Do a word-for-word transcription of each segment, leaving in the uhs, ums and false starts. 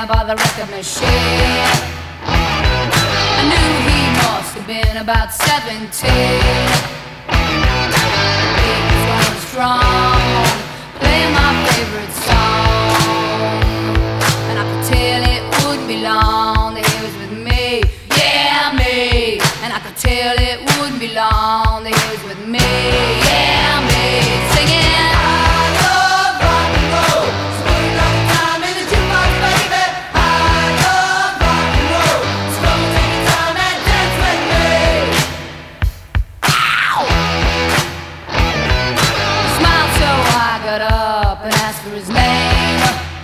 there by the record machine. I knew he must have been about seventeen. He was going strong, playing my favorite song, and I could tell it wouldn't be long that he was with me, yeah me. And I could tell it wouldn't be long that he was with me, yeah me, singing. I love rock and roll, swing like time in the jukebox, baby. I love rock and roll, so come and take your time and dance with me. Ow! He smiled, so I got up and asked for his name.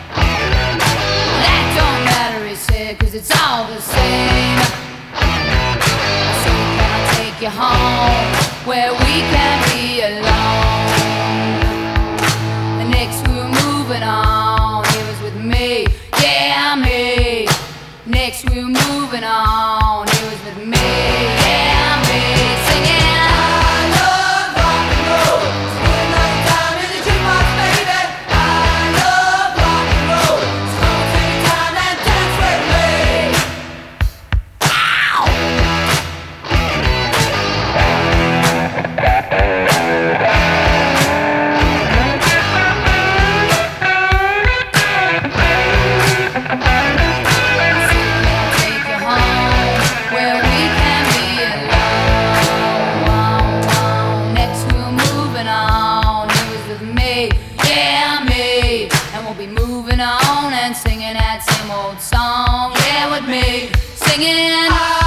That don't matter, he said, 'cause it's all the same. So can I take you home where we can be alone? And next we were moving on, he was with me, yeah me. Next we were moving on, he was with me, yeah me, singing. I love rock and roll, swing like time in the jukebox, baby. I love rock and roll, so come and take your time and dance with me. Ow! Take you home where we can be alone. Next we were moving on, he was with me, yeah me. And we'll be moving on and singing that same old song, yeah with me, singing.